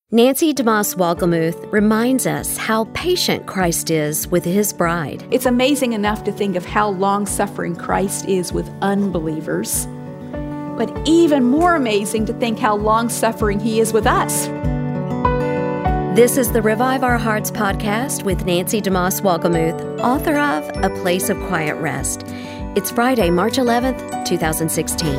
Nancy DeMoss Wolgemuth reminds us how patient Christ is with his bride. It's amazing enough to think of how long-suffering Christ is with unbelievers, but even more amazing to think how long-suffering he is with us. This is the Revive Our Hearts podcast with Nancy DeMoss Wolgemuth, author of A Place of Quiet Rest. It's Friday, March 11th, 2016.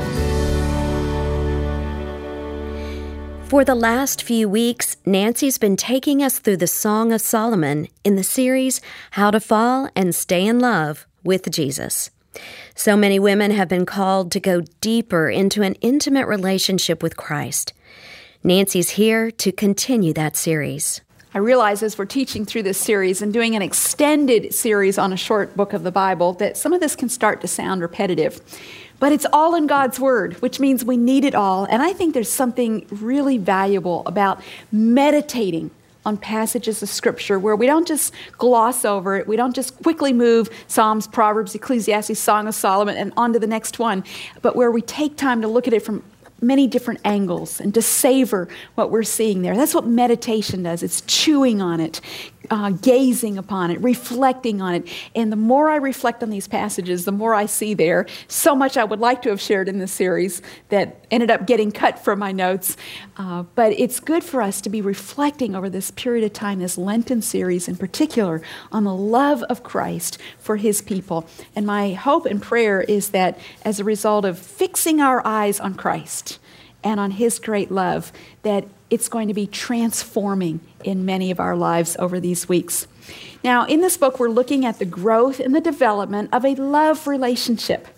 For the last few weeks, Nancy's been taking us through the Song of Solomon in the series How to Fall and Stay in Love with Jesus. So many women have been called to go deeper into an intimate relationship with Christ. Nancy's here to continue that series. I realize as we're teaching through this series and doing an extended series on a short book of the Bible that some of this can start to sound repetitive. But it's all in God's Word, which means we need it all. And I think there's something really valuable about meditating on passages of Scripture where we don't just gloss over it. We don't just quickly move Psalms, Proverbs, Ecclesiastes, Song of Solomon, and on to the next one. But where we take time to look at it from many different angles and to savor what we're seeing there. That's what meditation does. It's chewing on it, gazing upon it, reflecting on it. And the more I reflect on these passages, the more I see there. So much I would like to have shared in this series that ended up getting cut from my notes. But it's good for us to be reflecting over this period of time, this Lenten series in particular, on the love of Christ for his people. And my hope and prayer is that as a result of fixing our eyes on Christ and on his great love, that it's going to be transforming in many of our lives over these weeks. Now, in this book, we're looking at the growth and the development of a love relationship.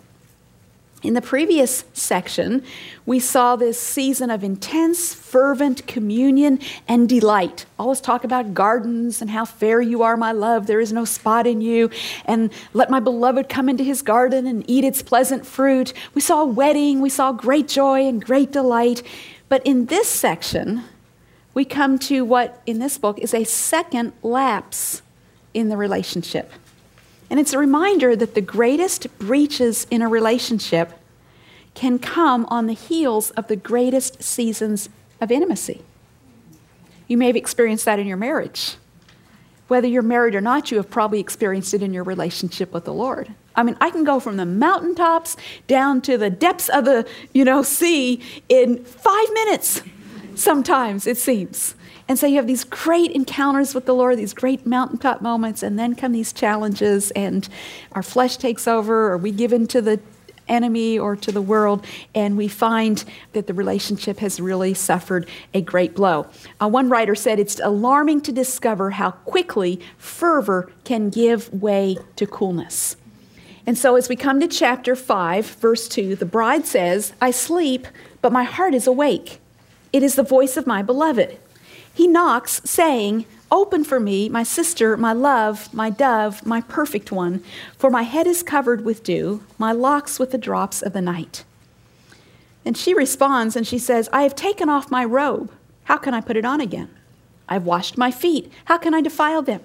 In the previous section, we saw this season of intense, fervent communion and delight. Always talk about gardens and how fair you are, my love. There is no spot in you. And let my beloved come into his garden and eat its pleasant fruit. We saw a wedding. We saw great joy and great delight. But in this section, we come to what in this book is a second lapse in the relationship. And it's a reminder that the greatest breaches in a relationship can come on the heels of the greatest seasons of intimacy. You may have experienced that in your marriage. Whether you're married or not, you have probably experienced it in your relationship with the Lord. I mean, I can go from the mountaintops down to the depths of the, sea in 5 minutes. Sometimes, it seems. And so you have these great encounters with the Lord, these great mountaintop moments, and then come these challenges, and our flesh takes over, or we give in to the enemy or to the world, and we find that the relationship has really suffered a great blow. One writer said, it's alarming to discover how quickly fervor can give way to coolness. And so as we come to chapter 5, verse 2, the bride says, I sleep, but my heart is awake. It is the voice of my beloved. He knocks, saying, open for me, my sister, my love, my dove, my perfect one, for my head is covered with dew, my locks with the drops of the night. And she responds and she says, I have taken off my robe. How can I put it on again? I've washed my feet. How can I defile them?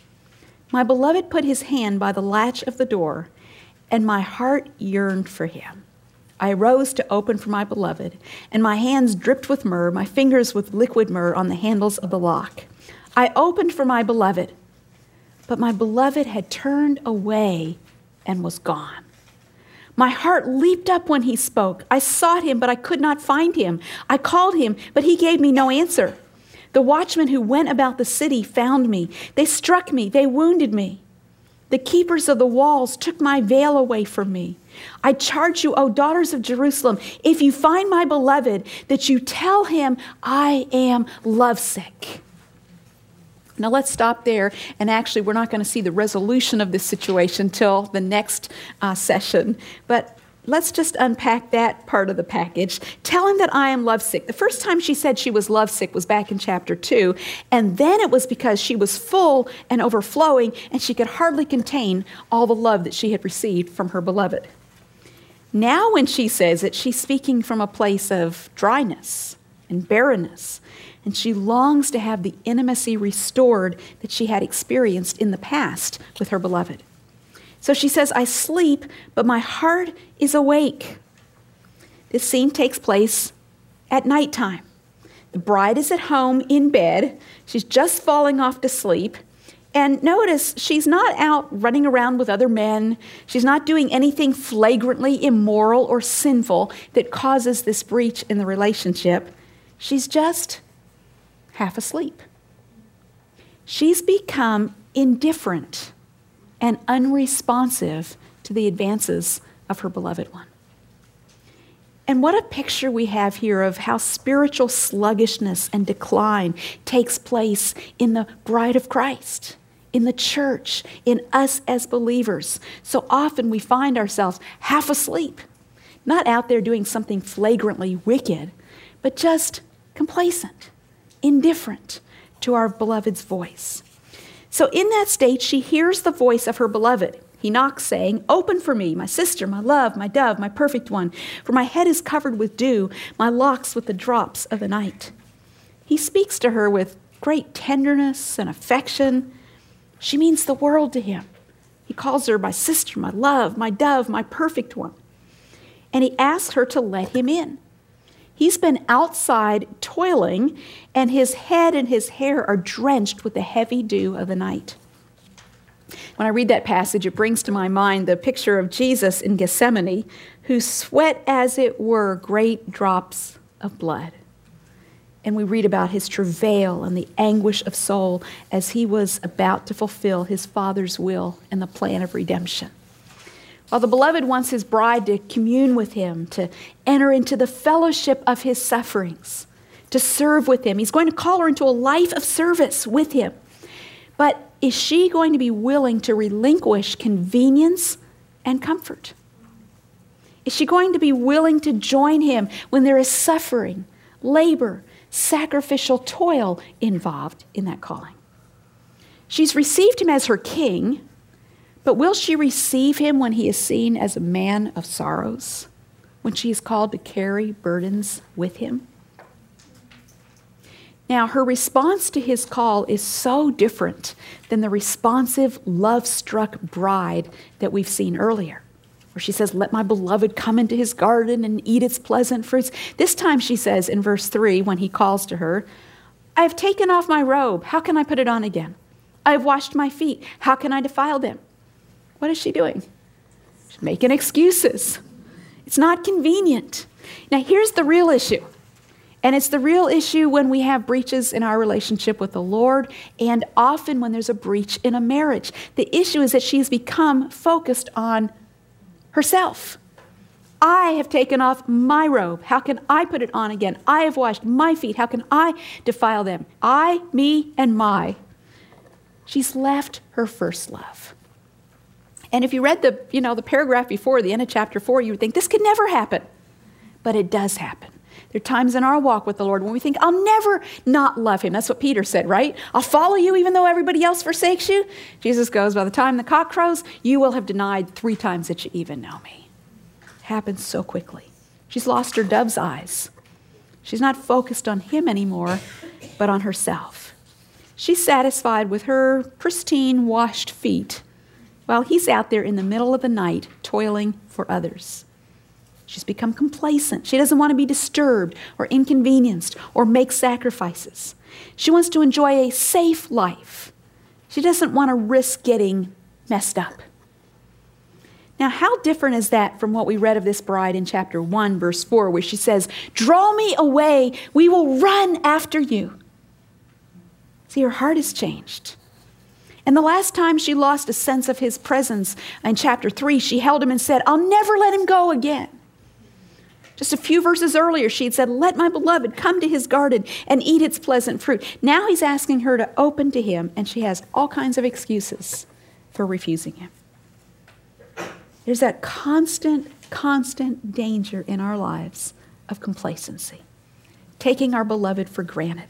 My beloved put his hand by the latch of the door, and my heart yearned for him. I rose to open for my beloved, and my hands dripped with myrrh, my fingers with liquid myrrh on the handles of the lock. I opened for my beloved, but my beloved had turned away and was gone. My heart leaped up when he spoke. I sought him, but I could not find him. I called him, but he gave me no answer. The watchmen who went about the city found me. They struck me. They wounded me. The keepers of the walls took my veil away from me. I charge you, O daughters of Jerusalem, if you find my beloved, that you tell him I am lovesick. Now let's stop there, and actually we're not going to see the resolution of this situation till the next session, but let's just unpack that part of the package. Tell him that I am lovesick. The first time she said she was lovesick was back in chapter 2, and then it was because she was full and overflowing, and she could hardly contain all the love that she had received from her beloved. Now when she says it, she's speaking from a place of dryness and barrenness, and she longs to have the intimacy restored that she had experienced in the past with her beloved. So she says, I sleep, but my heart is awake. This scene takes place at nighttime. The bride is at home in bed. She's just falling off to sleep. And notice, she's not out running around with other men. She's not doing anything flagrantly immoral or sinful that causes this breach in the relationship. She's just half asleep. She's become indifferent and unresponsive to the advances of her beloved one. And what a picture we have here of how spiritual sluggishness and decline takes place in the bride of Christ, in the church, in us as believers. So often we find ourselves half asleep, not out there doing something flagrantly wicked, but just complacent, indifferent to our beloved's voice. So in that state, she hears the voice of her beloved. He knocks, saying, "Open for me, my sister, my love, my dove, my perfect one, for my head is covered with dew, my locks with the drops of the night." He speaks to her with great tenderness and affection. She means the world to him. He calls her my sister, my love, my dove, my perfect one. And he asks her to let him in. He's been outside toiling, and his head and his hair are drenched with the heavy dew of the night. When I read that passage, it brings to my mind the picture of Jesus in Gethsemane, who sweat, as it were, great drops of blood. And we read about his travail and the anguish of soul as he was about to fulfill his Father's will and the plan of redemption. While the beloved wants his bride to commune with him, to enter into the fellowship of his sufferings, to serve with him, he's going to call her into a life of service with him. But is she going to be willing to relinquish convenience and comfort? Is she going to be willing to join him when there is suffering, labor, sacrificial toil involved in that calling? She's received him as her king, but will she receive him when he is seen as a man of sorrows, when she is called to carry burdens with him? Now, her response to his call is so different than the responsive, love-struck bride that we've seen earlier, where she says, "Let my beloved come into his garden and eat its pleasant fruits." This time she says in verse 3, when he calls to her, "I have taken off my robe. How can I put it on again? I have washed my feet. How can I defile them?" What is she doing? She's making excuses. It's not convenient. Now, here's the real issue. And it's the real issue when we have breaches in our relationship with the Lord, and often when there's a breach in a marriage. The issue is that she's become focused on herself. I have taken off my robe. How can I put it on again? I have washed my feet. How can I defile them? I, me, and my. She's left her first love. And if you read the paragraph before, the end of chapter 4, you would think this could never happen. But it does happen. There are times in our walk with the Lord when we think, I'll never not love him. That's what Peter said, right? I'll follow you even though everybody else forsakes you. Jesus goes, by the time the cock crows, you will have denied 3 times that you even know me. It happens so quickly. She's lost her dove's eyes. She's not focused on him anymore, but on herself. She's satisfied with her pristine, washed feet while he's out there in the middle of the night toiling for others. She's become complacent. She doesn't want to be disturbed or inconvenienced or make sacrifices. She wants to enjoy a safe life. She doesn't want to risk getting messed up. Now, how different is that from what we read of this bride in chapter 1, verse 4, where she says, "Draw me away, we will run after you." See, her heart has changed. And the last time she lost a sense of his presence in chapter 3, she held him and said, "I'll never let him go again." Just a few verses earlier, she had said, "Let my beloved come to his garden and eat its pleasant fruit." Now he's asking her to open to him, and she has all kinds of excuses for refusing him. There's that constant danger in our lives of complacency, taking our beloved for granted.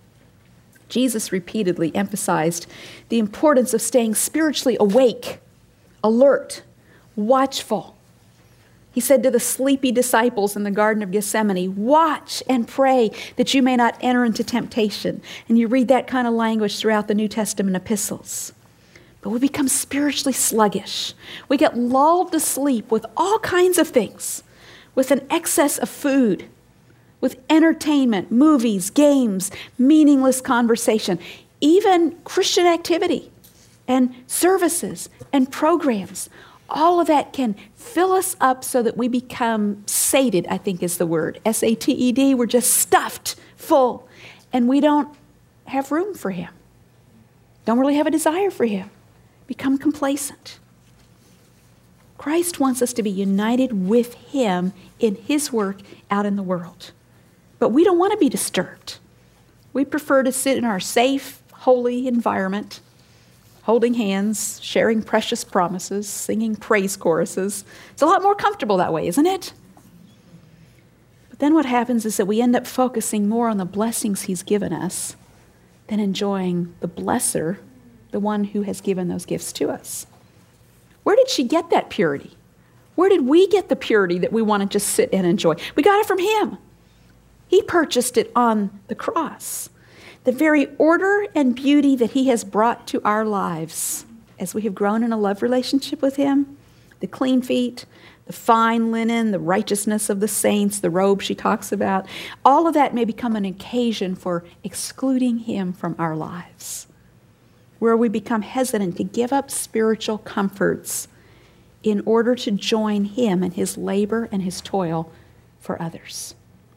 Jesus repeatedly emphasized the importance of staying spiritually awake, alert, watchful. He said to the sleepy disciples in the Garden of Gethsemane, "Watch and pray that you may not enter into temptation." And you read that kind of language throughout the New Testament epistles. But we become spiritually sluggish. We get lulled to sleep with all kinds of things, with an excess of food, with entertainment, movies, games, meaningless conversation, even Christian activity and services and programs. All of that can fill us up so that we become sated, I think is the word. S-A-T-E-D. We're just stuffed full. And we don't have room for him. Don't really have a desire for him. Become complacent. Christ wants us to be united with him in his work out in the world. But we don't want to be disturbed. We prefer to sit in our safe, holy environment, holding hands, sharing precious promises, singing praise choruses. It's a lot more comfortable that way, isn't it? But then what happens is that we end up focusing more on the blessings he's given us than enjoying the blesser, the one who has given those gifts to us. Where did she get that purity? Where did we get the purity that we want to just sit and enjoy? We got it from him. He purchased it on the cross. The very order and beauty that he has brought to our lives as we have grown in a love relationship with him, the clean feet, the fine linen, the righteousness of the saints, the robe she talks about, all of that may become an occasion for excluding him from our lives, where we become hesitant to give up spiritual comforts in order to join him in his labor and his toil for others.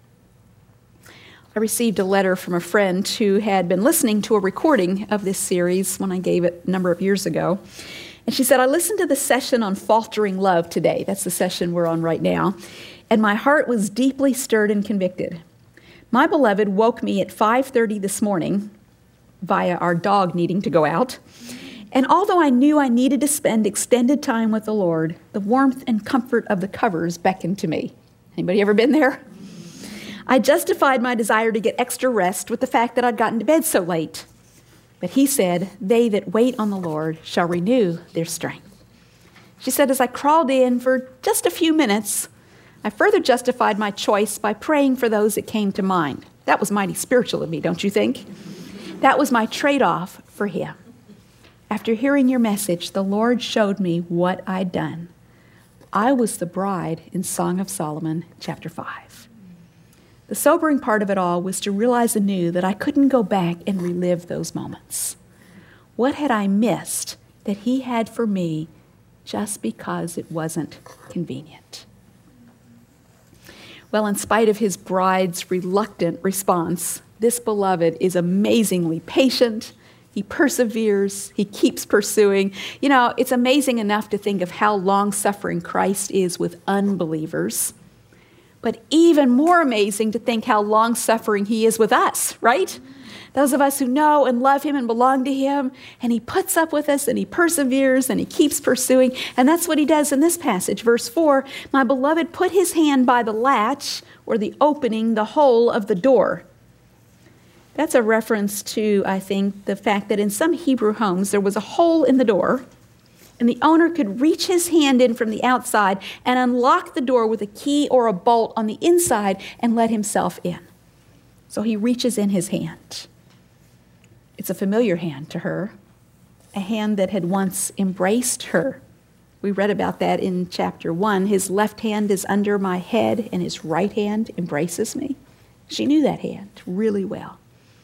I received a letter from a friend who had been listening to a recording of this series when I gave it a number of years ago. And she said, I listened to the session on faltering love today. That's the session we're on right now. And my heart was deeply stirred and convicted. My beloved woke me at 5:30 this morning via our dog needing to go out. And although I knew I needed to spend extended time with the Lord, the warmth and comfort of the covers beckoned to me. Anybody ever been there? I justified my desire to get extra rest with the fact that I'd gotten to bed so late. But he said, they that wait on the Lord shall renew their strength. She said, as I crawled in for just a few minutes, I further justified my choice by praying for those that came to mind. That was mighty spiritual of me, don't you think? That was my trade-off for him. After hearing your message, the Lord showed me what I'd done. I was the bride in Song of Solomon, chapter 5. The sobering part of it all was to realize anew that I couldn't go back and relive those moments. What had I missed that he had for me just because it wasn't convenient? Well, in spite of his bride's reluctant response, this beloved is amazingly patient. He perseveres. He keeps pursuing. You know, it's amazing enough to think of how long-suffering Christ is with unbelievers. But even more amazing to think how long-suffering he is with us, right? Those of us who know and love him and belong to him, and he puts up with us and he perseveres and he keeps pursuing. And that's what he does in this passage. Verse 4, my beloved put his hand by the latch, or the opening, the hole of the door. That's a reference to, I think, the fact that in some Hebrew homes there was a hole in the door, and the owner could reach his hand in from the outside and unlock the door with a key or a bolt on the inside and let himself in. So he reaches in his hand. It's a familiar hand to her, a hand that had once embraced her. We read about that in chapter 1. His left hand is under my head and his right hand embraces me. She knew that hand really well.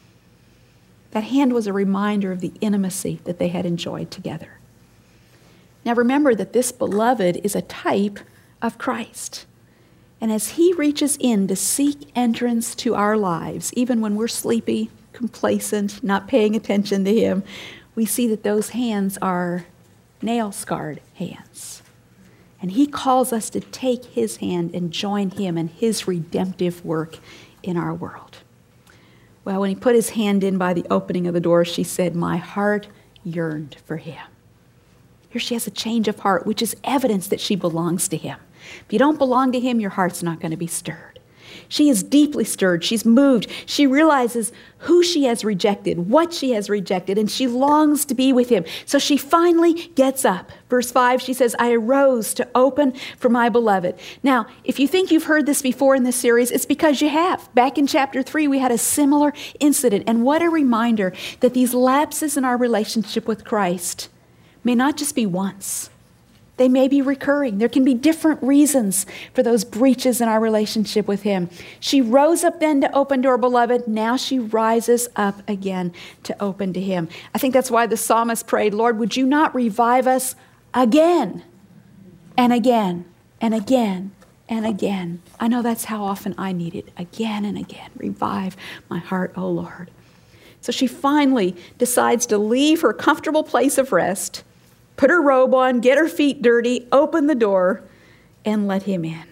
That hand was a reminder of the intimacy that they had enjoyed together. Now remember that this beloved is a type of Christ. And as he reaches in to seek entrance to our lives, even when we're sleepy, complacent, not paying attention to him, we see that those hands are nail-scarred hands. And he calls us to take his hand and join him in his redemptive work in our world. Well, when he put his hand in by the opening of the door, she said, my heart yearned for him. Here she has a change of heart, which is evidence that she belongs to him. If you don't belong to him, your heart's not going to be stirred. She is deeply stirred. She's moved. She realizes who she has rejected, what she has rejected, and she longs to be with him. So she finally gets up. Verse 5, she says, I arose to open for my beloved. Now, if you think you've heard this before in this series, it's because you have. Back in chapter 3, we had a similar incident. And what a reminder that these lapses in our relationship with Christ may not just be once, They may be recurring. There can be different reasons for those breaches in our relationship with him. She rose up then to open to her beloved. Now she rises up again to open to him. I think that's why the psalmist prayed, Lord, would you not revive us again and again and again and again? I know that's how often I need it. Again and again. Revive my heart, O Lord. So she finally decides to leave her comfortable place of rest, put her robe on, get her feet dirty, open the door, and let him in.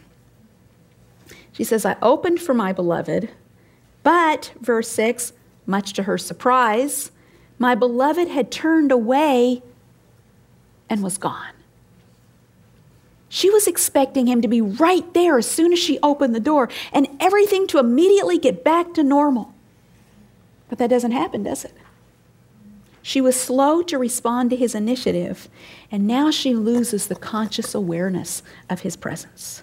She says, I opened for my beloved, but, verse 6, much to her surprise, my beloved had turned away and was gone. She was expecting him to be right there as soon as she opened the door and everything to immediately get back to normal. But that doesn't happen, does it? She was slow to respond to his initiative, and now she loses the conscious awareness of his presence.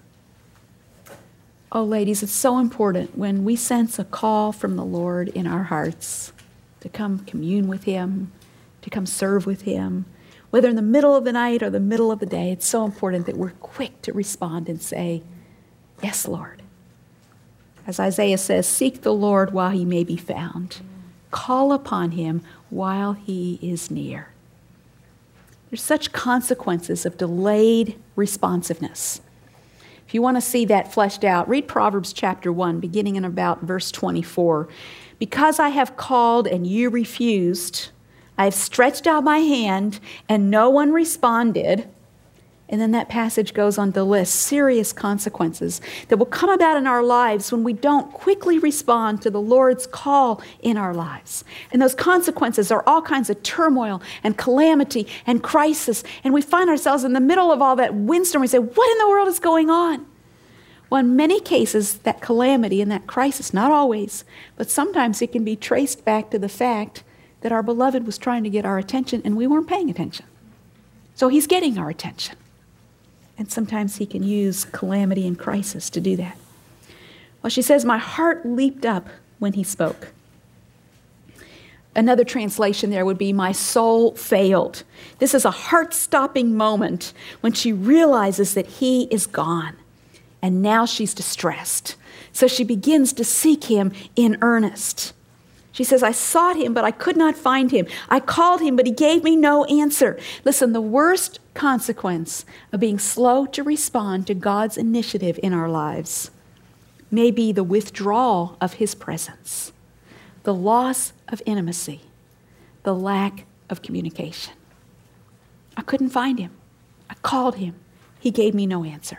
Oh, ladies, it's so important when we sense a call from the Lord in our hearts to come commune with him, to come serve with him, whether in the middle of the night or the middle of the day. It's so important that we're quick to respond and say, yes, Lord. As Isaiah says, seek the Lord while he may be found. Call upon him while he is near. There's such consequences of delayed responsiveness. If you want to see that fleshed out, read Proverbs chapter 1, beginning in about verse 24. Because I have called and you refused, I have stretched out my hand and no one responded. And then that passage goes on to list serious consequences that will come about in our lives when we don't quickly respond to the Lord's call in our lives. And those consequences are all kinds of turmoil and calamity and crisis. And we find ourselves in the middle of all that windstorm. We say, what in the world is going on? Well, in many cases, that calamity and that crisis, not always, but sometimes it can be traced back to the fact that our beloved was trying to get our attention and we weren't paying attention. So he's getting our attention. And sometimes he can use calamity and crisis to do that. Well, she says, my heart leaped up when he spoke. Another translation there would be, my soul failed. This is a heart-stopping moment when she realizes that he is gone. And now she's distressed. So she begins to seek him in earnest. She says, I sought him, but I could not find him. I called him, but he gave me no answer. Listen, the worst consequence of being slow to respond to God's initiative in our lives may be the withdrawal of his presence, the loss of intimacy, the lack of communication. I couldn't find him. I called him. He gave me no answer.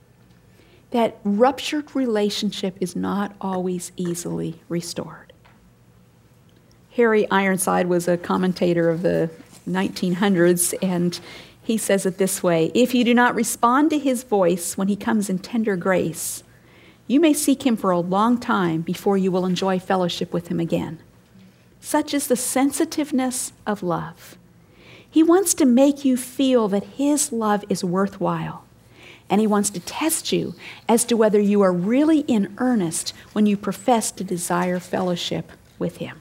That ruptured relationship is not always easily restored. Harry Ironside was a commentator of the 1900s, and he says it this way, if you do not respond to his voice when he comes in tender grace, you may seek him for a long time before you will enjoy fellowship with him again. Such is the sensitiveness of love. He wants to make you feel that his love is worthwhile, and he wants to test you as to whether you are really in earnest when you profess to desire fellowship with him.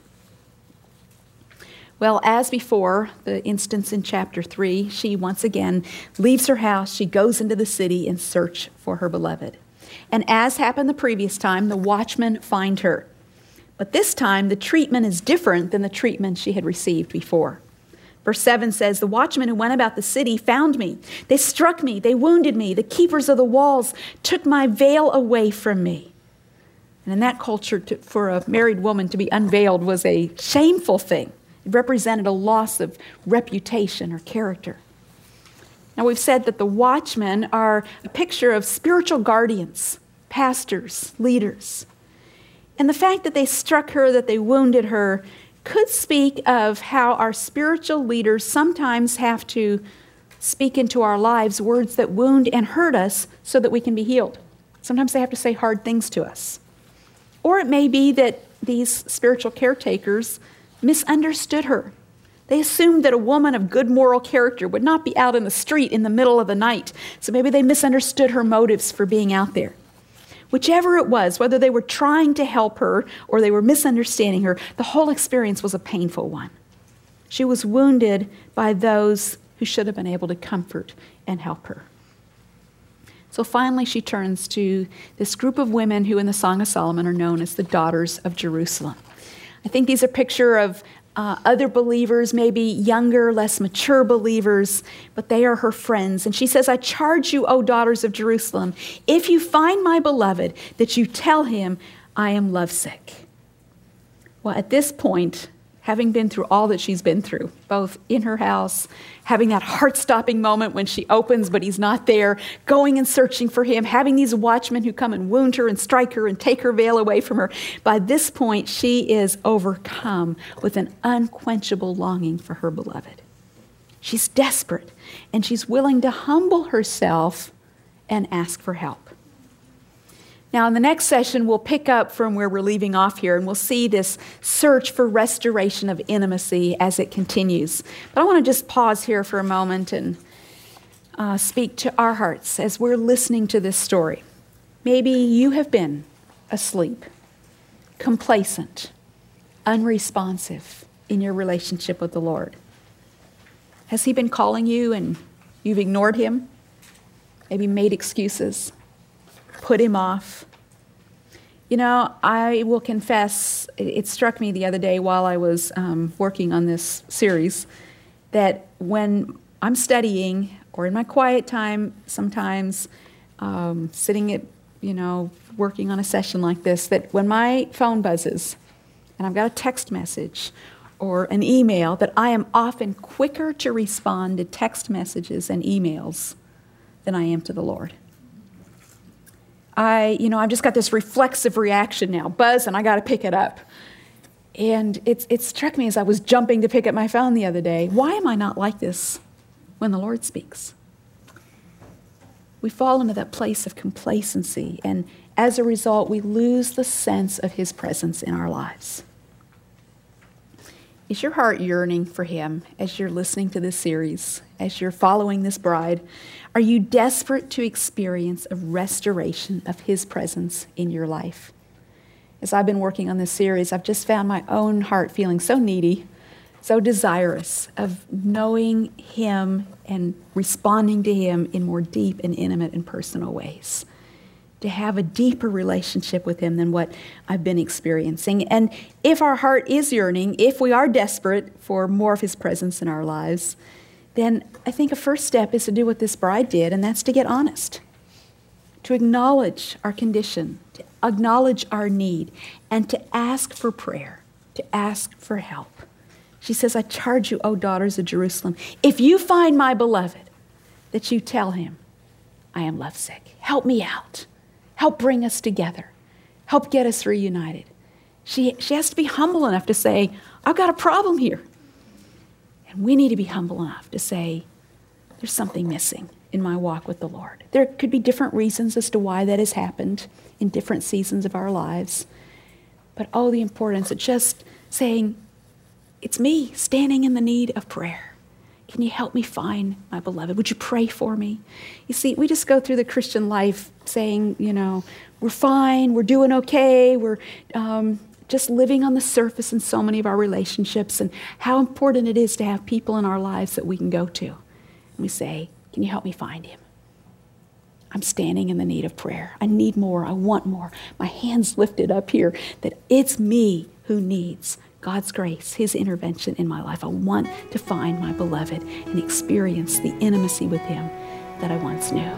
Well, as before, the instance in chapter 3, she once again leaves her house. She goes into the city in search for her beloved. And as happened the previous time, the watchmen find her. But this time, the treatment is different than the treatment she had received before. Verse 7 says, the watchmen who went about the city found me. They struck me. They wounded me. The keepers of the walls took my veil away from me. And in that culture, for a married woman to be unveiled was a shameful thing. It represented a loss of reputation or character. Now, we've said that the watchmen are a picture of spiritual guardians, pastors, leaders. And the fact that they struck her, that they wounded her, could speak of how our spiritual leaders sometimes have to speak into our lives words that wound and hurt us so that we can be healed. Sometimes they have to say hard things to us. Or it may be that these spiritual caretakers misunderstood her. They assumed that a woman of good moral character would not be out in the street in the middle of the night. So maybe they misunderstood her motives for being out there. Whichever it was, whether they were trying to help her or they were misunderstanding her, the whole experience was a painful one. She was wounded by those who should have been able to comfort and help her. So finally, she turns to this group of women who in the Song of Solomon are known as the daughters of Jerusalem. I think these are a picture of other believers, maybe younger, less mature believers, but they are her friends. And she says, I charge you, O daughters of Jerusalem, if you find my beloved, that you tell him I am lovesick. Well, at this point, having been through all that she's been through, both in her house, having that heart-stopping moment when she opens but he's not there, going and searching for him, having these watchmen who come and wound her and strike her and take her veil away from her, by this point she is overcome with an unquenchable longing for her beloved. She's desperate, and she's willing to humble herself and ask for help. Now, in the next session, we'll pick up from where we're leaving off here, and we'll see this search for restoration of intimacy as it continues. But I want to just pause here for a moment and speak to our hearts as we're listening to this story. Maybe you have been asleep, complacent, unresponsive in your relationship with the Lord. Has He been calling you and you've ignored Him? Maybe made excuses? Put Him off. You know, I will confess, it struck me the other day while I was working on this series, that when I'm studying or in my quiet time, sometimes sitting at, working on a session like this, that when my phone buzzes and I've got a text message or an email, that I am often quicker to respond to text messages and emails than I am to the Lord. I've just got this reflexive reaction now, buzz, and I got to pick it up. And it struck me as I was jumping to pick up my phone the other day, why am I not like this when the Lord speaks? We fall into that place of complacency, and as a result, we lose the sense of His presence in our lives. Is your heart yearning for Him as you're listening to this series, as you're following this bride? Are you desperate to experience a restoration of His presence in your life? As I've been working on this series, I've just found my own heart feeling so needy, so desirous of knowing Him and responding to Him in more deep and intimate and personal ways. To have a deeper relationship with Him than what I've been experiencing. And if our heart is yearning, if we are desperate for more of His presence in our lives, then I think a first step is to do what this bride did, and that's to get honest. To acknowledge our condition, to acknowledge our need, and to ask for prayer, to ask for help. She says, I charge you, O daughters of Jerusalem, if you find my beloved, that you tell him, I am lovesick. Help me out. Help bring us together. Help get us reunited. She has to be humble enough to say, I've got a problem here. And we need to be humble enough to say, there's something missing in my walk with the Lord. There could be different reasons as to why that has happened in different seasons of our lives. But the importance of just saying, it's me standing in the need of prayer. Can you help me find my beloved? Would you pray for me? You see, we just go through the Christian life saying, we're fine, we're doing okay, we're just living on the surface in so many of our relationships, and how important it is to have people in our lives that we can go to. And we say, can you help me find him? I'm standing in the need of prayer. I need more. I want more. My hands lifted up here that it's me who needs God's grace, his intervention in my life. I want to find my beloved and experience the intimacy with him that I once knew.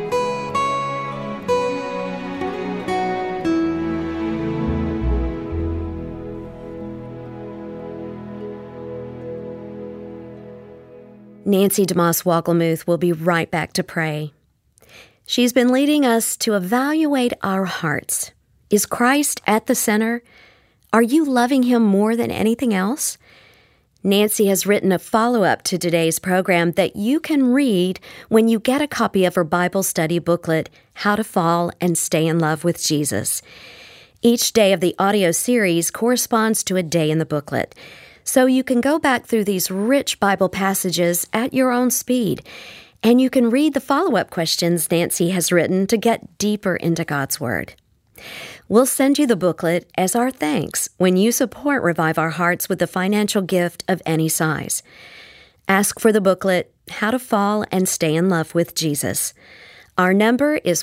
Nancy DeMoss Wolgemuth will be right back to pray. She's been leading us to evaluate our hearts. Is Christ at the center? Are you loving him more than anything else? Nancy has written a follow-up to today's program that you can read when you get a copy of her Bible study booklet, How to Fall and Stay in Love with Jesus. Each day of the audio series corresponds to a day in the booklet. So you can go back through these rich Bible passages at your own speed, and you can read the follow-up questions Nancy has written to get deeper into God's Word. We'll send you the booklet as our thanks when you support Revive Our Hearts with the financial gift of any size. Ask for the booklet, How to Fall and Stay in Love with Jesus. Our number is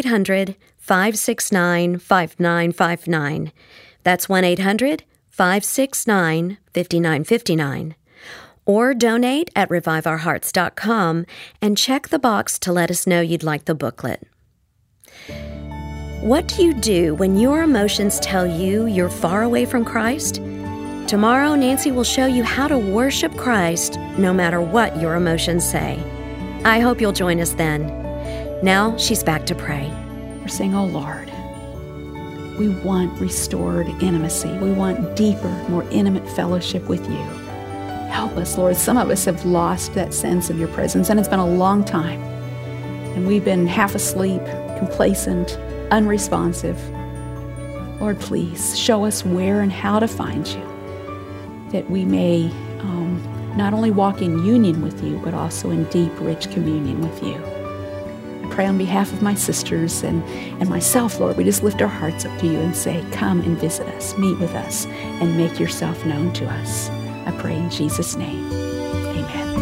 1-800-569-5959. That's 1-800-569-5959. Or donate at reviveourhearts.com and check the box to let us know you'd like the booklet. What do you do when your emotions tell you you're far away from Christ? Tomorrow, Nancy will show you how to worship Christ no matter what your emotions say. I hope you'll join us then. Now she's back to pray. We're saying, oh Lord, we want restored intimacy. We want deeper, more intimate fellowship with you. Help us, Lord. Some of us have lost that sense of your presence, and it's been a long time. And we've been half asleep, complacent, unresponsive. Lord, please show us where and how to find you, that we may not only walk in union with you, but also in deep, rich communion with you. I pray on behalf of my sisters and myself, Lord, we just lift our hearts up to you and say, come and visit us, meet with us, and make yourself known to us. I pray in Jesus' name. Amen.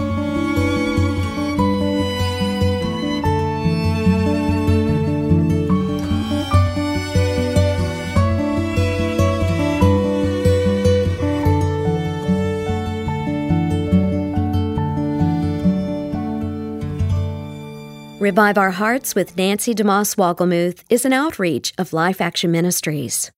Revive Our Hearts with Nancy DeMoss Wogelmuth is an outreach of Life Action Ministries.